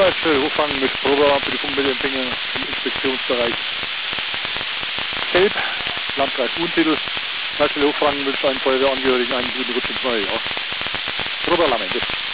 National Hochfang mit Probealarm für die Funkmeldeempfänger im Inspektionsbereich Gelb, Landkreis Unsiedel. National Hochfang wünscht allen Feuerwehrangehörigen einen guten Rutsch ins neue Jahr. Probealarm Ende.